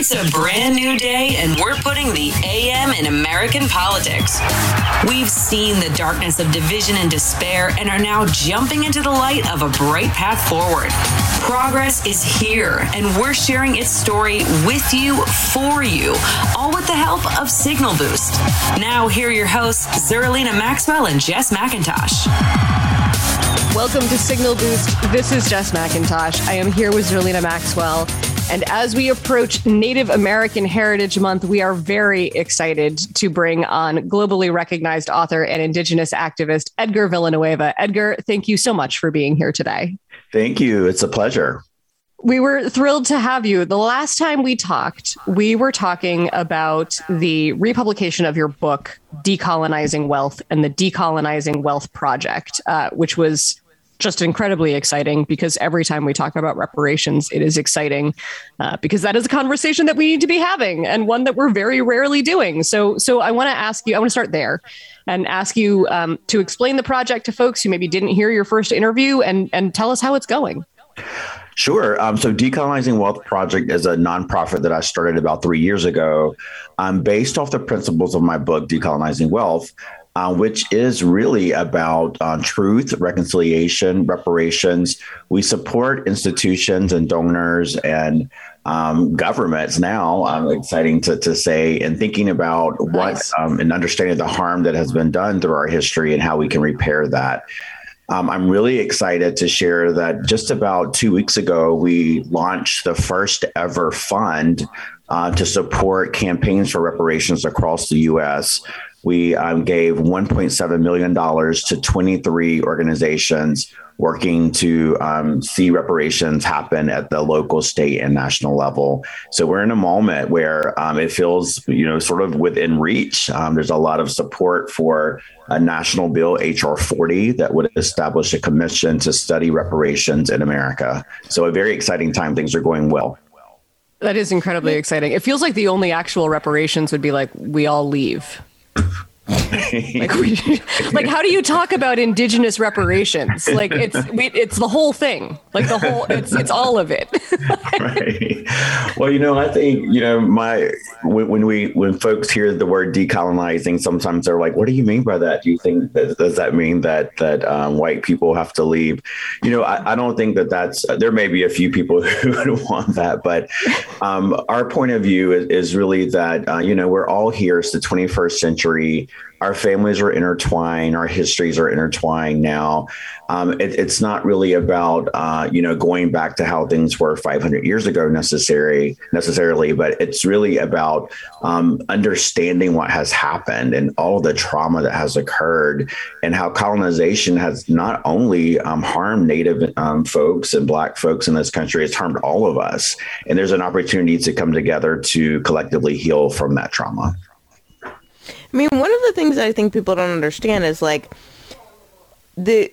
It's a brand new day, and we're putting the AM in American politics. We've seen the darkness of division and despair and are now jumping into the light of a bright path forward. Progress is here, and we're sharing its story with you, for you, all with the help of Signal Boost. Now, here are your hosts, Zerlina Maxwell and Jess McIntosh. Welcome to Signal Boost. This is Jess McIntosh. I am here with Zerlina Maxwell. And as we approach Native American Heritage Month, we are very excited to bring on globally recognized author and Indigenous activist Edgar Villanueva. Edgar, thank you so much for being here today. Thank you. It's a pleasure. We were thrilled to have you. The last time we talked, we were talking about the republication of your book, Decolonizing Wealth, and the Decolonizing Wealth Project, which was just incredibly exciting because every time we talk about reparations, it is exciting because that is a conversation that we need to be having and one that we're very rarely doing. So I want to ask you, I want to start there and ask you to explain the project to folks who maybe didn't hear your first interview and tell us how it's going. Sure. So Decolonizing Wealth Project is a nonprofit that I started about 3 years ago, based off the principles of my book, Decolonizing Wealth, which is really about truth, reconciliation, reparations. We support institutions and donors and governments now, exciting to say, and thinking about what and understanding the harm that has been done through our history and how we can repair that. I'm really excited to share that just about 2 weeks ago, we launched the first ever fund to support campaigns for reparations across the U.S. We gave $1.7 million to 23 organizations working to see reparations happen at the local, state, and national level. So we're in a moment where it feels, sort of within reach. There's a lot of support for a national bill, H.R. 40, that would establish a commission to study reparations in America. So a very exciting time. Things are going well. That is incredibly exciting. It feels like the only actual reparations would be like, we all leave. Like how do you talk about Indigenous reparames? Like it's the whole thing, like the whole, it's all of it. Right. Well, I think, when folks hear the word decolonizing, sometimes they're like, what do you mean by that? Do you think does that mean that white people have to leave? I don't think that's, there may be a few people who would want that, but our point of view is really that, we're all here. It's the 21st century. Our families are intertwined. Our histories are intertwined now. It's not really about, going back to how things were 500 years ago necessarily, but it's really about understanding what has happened and all the trauma that has occurred and how colonization has not only harmed Native folks and Black folks in this country, it's harmed all of us. And there's an opportunity to come together to collectively heal from that trauma. I mean, one of the things I think people don't understand is like the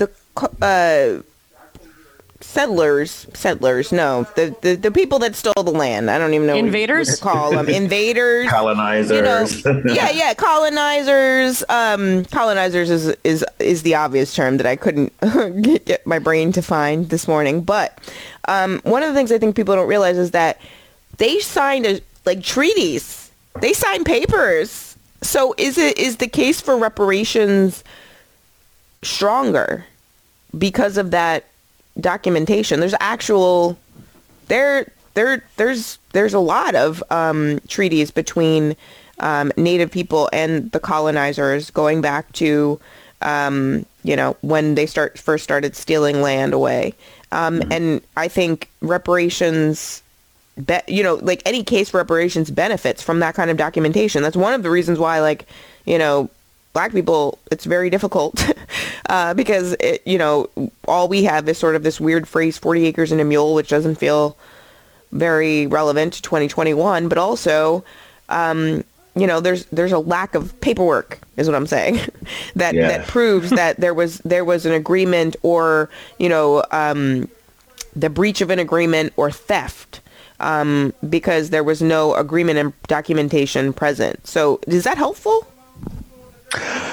people that stole the land. I don't even know invaders. What to call them invaders, colonizers. Colonizers. Colonizers is the obvious term that I couldn't get my brain to find this morning. But one of the things I think people don't realize is that they signed treaties. They signed papers. So is the case for reparations stronger because of that documentation? There's there's a lot of treaties between Native people and the colonizers going back to when they first started stealing land away. And I think reparations, any case for reparations benefits from that kind of documentation. That's one of the reasons why, Black people, it's very difficult because, all we have is sort of this weird phrase, 40 acres and a mule, which doesn't feel very relevant to 2021. But also, there's a lack of paperwork, is what I'm saying, that proves that there was an agreement or, the breach of an agreement or theft. Because there was no agreement and documentation present. So is that helpful?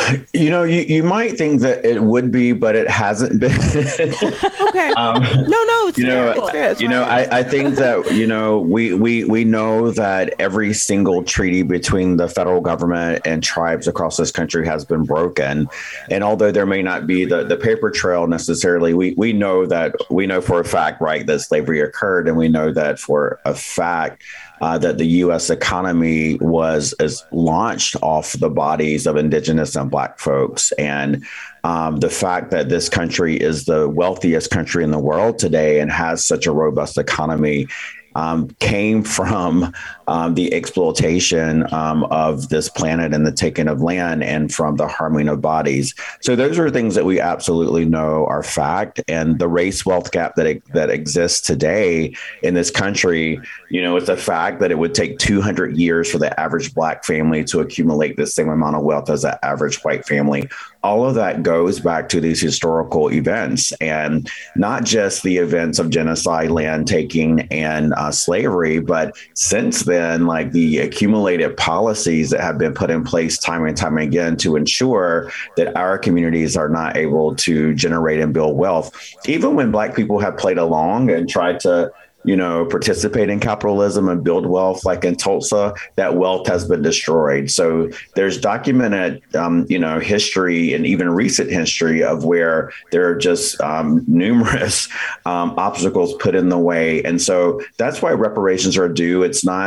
You might think that it would be, but it hasn't been. Okay. No, it's fair. I think that, we know that every single treaty between the federal government and tribes across this country has been broken. And although there may not be the paper trail necessarily, we know for a fact, right, that slavery occurred. And we know that for a fact that the U.S. economy is launched off the bodies of Indigenous and Black folks. And the fact that this country is the wealthiest country in the world today and has such a robust economy came from the exploitation of this planet and the taking of land and from the harming of bodies. So those are things that we absolutely know are fact. And the race wealth gap that exists today in this country, it's a fact that it would take 200 years for the average Black family to accumulate the same amount of wealth as the average white family. All of that goes back to these historical events, and not just the events of genocide, land taking, and slavery, but since then, like the accumulated policies that have been put in place time and time again to ensure that our communities are not able to generate and build wealth. Even when Black people have played along and tried to participate in capitalism and build wealth, like in Tulsa, that wealth has been destroyed. So there's documented, history and even recent history of where there are just numerous obstacles put in the way. And so that's why reparations are due.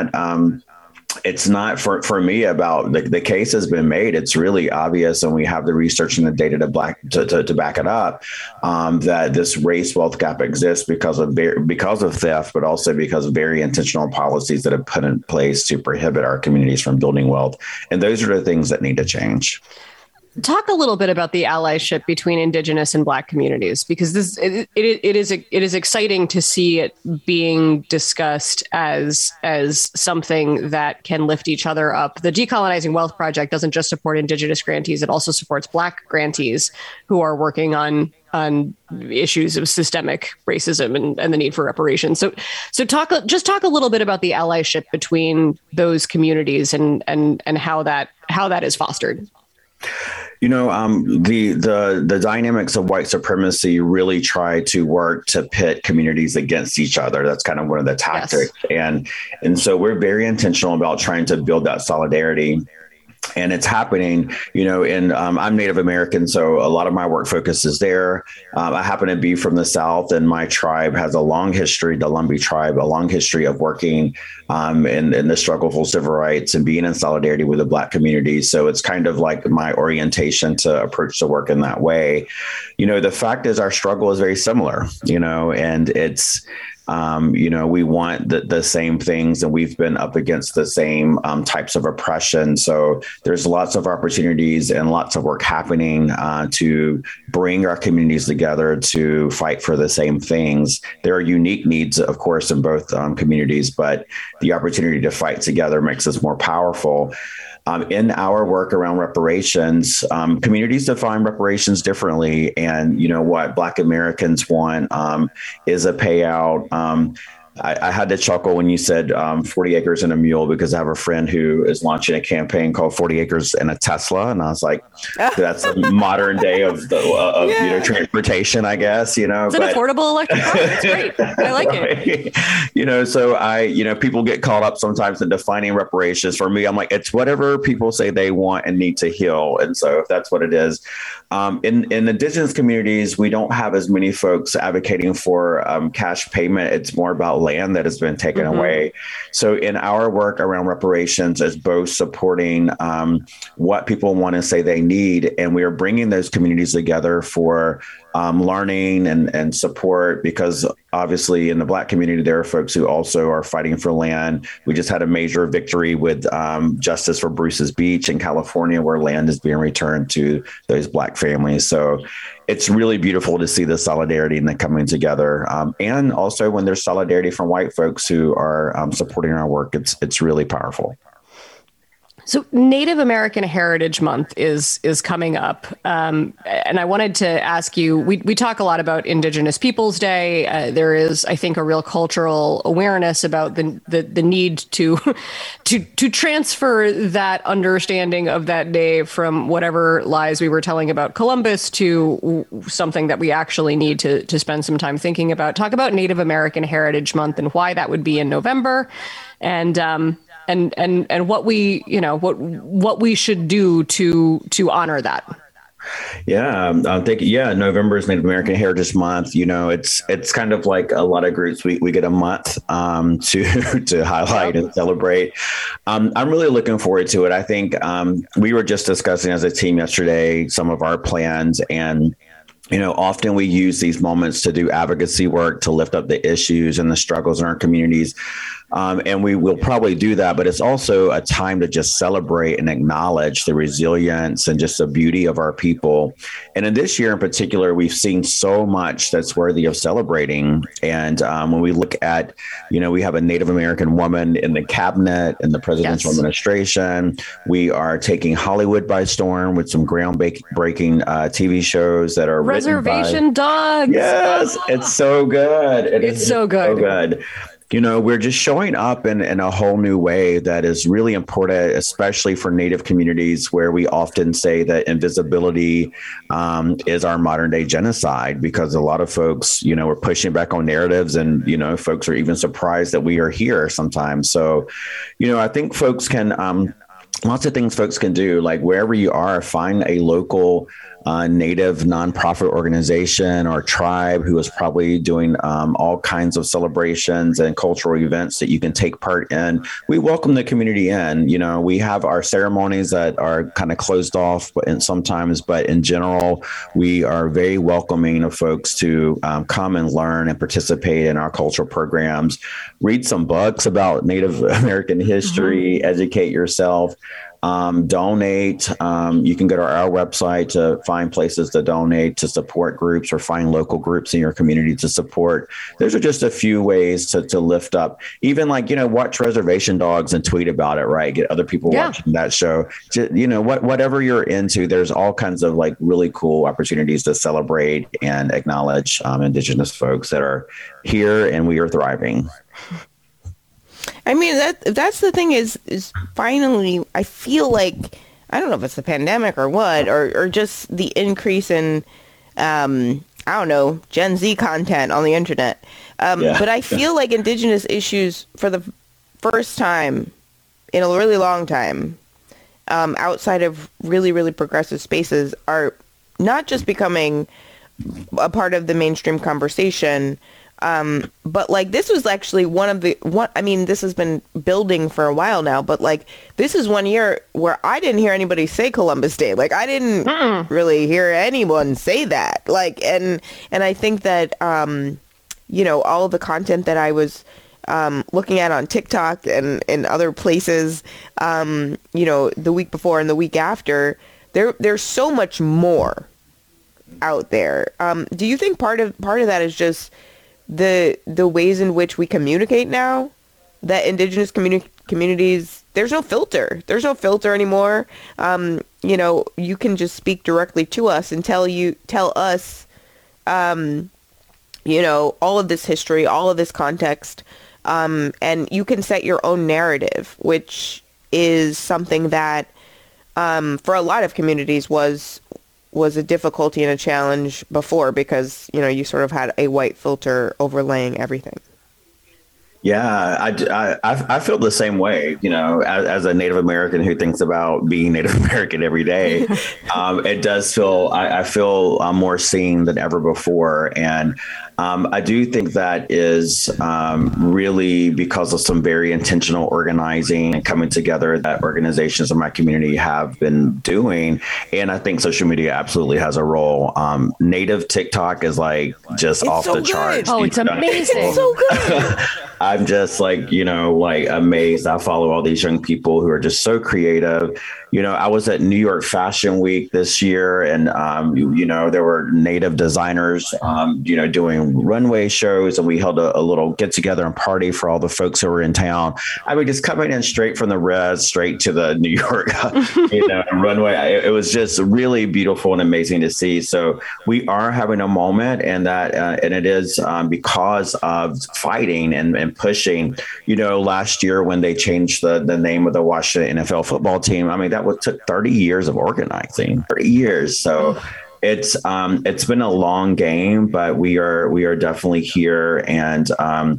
It's not for me about the case has been made. It's really obvious, and we have the research and the data to back it up, that this race wealth gap exists because of theft, but also because of very intentional policies that have put in place to prohibit our communities from building wealth. And those are the things that need to change. Talk a little bit about the allyship between Indigenous and Black communities, because it is exciting to see it being discussed as something that can lift each other up. The Decolonizing Wealth Project doesn't just support Indigenous grantees; it also supports Black grantees who are working on issues of systemic racism and the need for reparations. So talk a little bit about the allyship between those communities and how that is fostered. The dynamics of white supremacy really try to work to pit communities against each other. That's kind of one of the tactics. Yes. And so we're very intentional about trying to build that solidarity. And it's happening, and I'm Native American, so a lot of my work focuses there. I happen to be from the South, and my tribe has a long history, the Lumbee tribe, a long history of working in the struggle for civil rights and being in solidarity with the Black community. So it's kind of like my orientation to approach the work in that way. The fact is our struggle is very similar, and it's we want the same things, and we've been up against the same types of oppression. So there's lots of opportunities and lots of work happening to bring our communities together to fight for the same things. There are unique needs, of course, in both communities, but the opportunity to fight together makes us more powerful. In our work around reparations, communities define reparations differently. And what Black Americans want is a payout. I had to chuckle when you said 40 acres and a mule, because I have a friend who is launching a campaign called 40 acres and a Tesla. And I was like, that's a modern day of transportation, I guess, It's an affordable electric car. It's great. I like it. So people get caught up sometimes in defining reparations. For me, I'm like, it's whatever people say they want and need to heal. And so if that's what it is, in Indigenous communities, we don't have as many folks advocating for cash payment. It's more about land that has been taken away. So in our work around reparations is both supporting what people want to say they need, and we are bringing those communities together for learning and support, because obviously in the Black community, there are folks who also are fighting for land. We just had a major victory with justice for Bruce's Beach in California, where land is being returned to those Black families. So it's really beautiful to see the solidarity and the coming together. And also when there's solidarity from white folks who are supporting our work, it's really powerful. So Native American Heritage Month is coming up. And I wanted to ask you, we talk a lot about Indigenous Peoples Day. There is, I think, a real cultural awareness about the need to transfer that understanding of that day from whatever lies we were telling about Columbus to something that we actually need to spend some time thinking about. Talk about Native American Heritage Month and why that would be in November, and what we, what we should do to honor that. Yeah, I'm thinking. Yeah, November is Native American Heritage Month. It's kind of like a lot of groups. We get a month to highlight and celebrate. I'm really looking forward to it. I think we were just discussing as a team yesterday some of our plans, and often we use these moments to do advocacy work to lift up the issues and the struggles in our communities. And we will probably do that, but it's also a time to just celebrate and acknowledge the resilience and just the beauty of our people. And in this year in particular, we've seen so much that's worthy of celebrating. And when we look at, we have a Native American woman in the cabinet and the presidential administration. We are taking Hollywood by storm with some groundbreaking TV shows that are Reservation Dogs. Yes, it's so good. It's so good. So good. We're just showing up in a whole new way that is really important, especially for Native communities, where we often say that invisibility is our modern day genocide, because a lot of folks, we're pushing back on narratives, and, folks are even surprised that we are here sometimes. So, I think folks can, lots of things folks can do, like wherever you are, find a local Native nonprofit organization or tribe who is probably doing all kinds of celebrations and cultural events that you can take part in. We welcome the community in. We have our ceremonies that are kind of closed off, but in general, we are very welcoming of folks to come and learn and participate in our cultural programs. Read some books about Native American history, educate yourself. Donate. You can go to our website to find places to donate, to support groups, or find local groups in your community to support. Those are just a few ways to lift up. Even watch Reservation Dogs and tweet about it, right? Get other people watching that show. Whatever you're into, there's all kinds of really cool opportunities to celebrate and acknowledge Indigenous folks that are here, and we are thriving. I mean, that's the thing is finally, I feel like, I don't know if it's the pandemic or what, or just the increase in, I don't know, Gen Z content on the internet. But I feel like Indigenous issues, for the first time in a really long time, outside of really, really progressive spaces, are not just becoming a part of the mainstream conversation, but this was actually this has been building for a while now, but this is one year where I didn't hear anybody say Columbus Day. I didn't really hear anyone say that. And I think that, all of the content that I was, looking at on TikTok and other places, the week before and the week after, there's so much more out there. Do you think part of that is just the ways in which we communicate now, that Indigenous communities, there's no filter anymore. You can just speak directly to us and tell us, all of this history, all of this context, and you can set your own narrative, which is something that, for a lot of communities was a difficulty and a challenge before, because, you sort of had a white filter overlaying everything. Yeah, I feel the same way, as a Native American who thinks about being Native American every day. It does feel, I feel more seen than ever before. And I do think that is really because of some very intentional organizing and coming together that organizations in my community have been doing. And I think social media absolutely has a role. Native TikTok is just off the charts. Oh, it's amazing. It's so good. I'm just amazed. I follow all these young people who are just so creative. I was at New York Fashion Week this year, and there were Native designers, doing runway shows, and we held a little get together and party for all the folks who were in town. I mean, just coming in straight from the res, straight to the New York, runway. It was just really beautiful and amazing to see. So we are having a moment, and it is because of fighting and pushing. Last year when they changed the name of the Washington NFL football team, I mean, that took 30 years of organizing, 30 years. So it's been a long game, but we are definitely here, and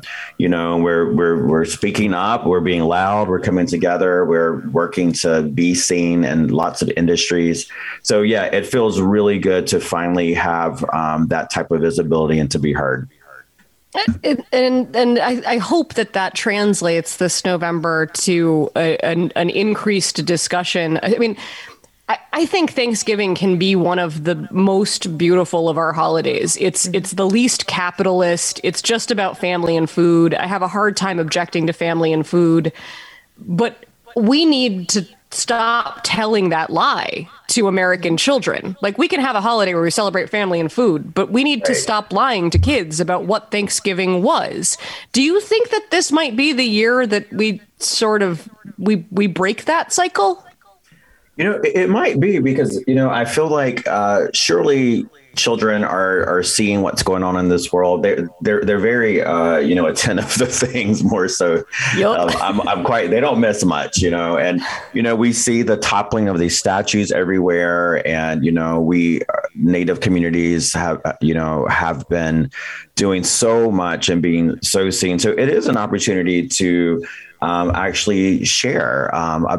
we're speaking up, we're being loud, we're coming together, we're working to be seen in lots of industries. So yeah, it feels really good to finally have that type of visibility and to be heard. And I hope that translates this November to an increased discussion. I mean, I think Thanksgiving can be one of the most beautiful of our holidays. It's the least capitalist. It's just about family and food. I have a hard time objecting to family and food, but we need to stop telling that lie to American children. Like, we can have a holiday where we celebrate family and food, but we need to stop lying to kids about what Thanksgiving was. Do you think that this might be the year that we sort of we break that cycle? It might be, because, I feel like surely children are seeing what's going on in this world. They're very, attentive to things more so. Yep. I'm quite, they don't miss much, and, we see the toppling of these statues everywhere. And, we Native communities have been doing so much and being so seen. So it is an opportunity to actually share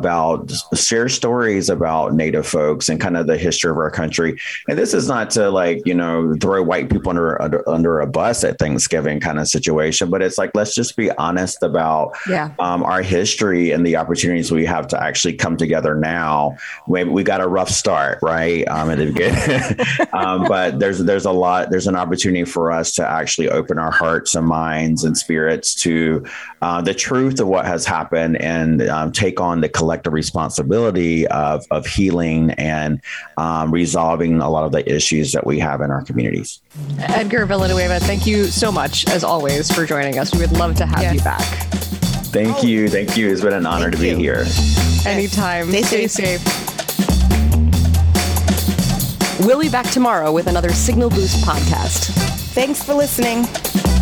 stories about Native folks and kind of the history of our country. And this is not to throw white people under a bus at Thanksgiving kind of situation, but it's like, let's just be honest about our history and the opportunities we have to actually come together now. We got a rough start, right? At the beginning. But there's an opportunity for us to actually open our hearts and minds and spirits to the truth of what has happened, and take on the collective responsibility of healing and resolving a lot of the issues that we have in our communities. Edgar Villanueva, thank you so much, as always, for joining us. We would love to have you back. Thank you. It's been an honor to be here. Anytime. Stay safe. We'll be back tomorrow with another Signal Boost podcast. Thanks for listening.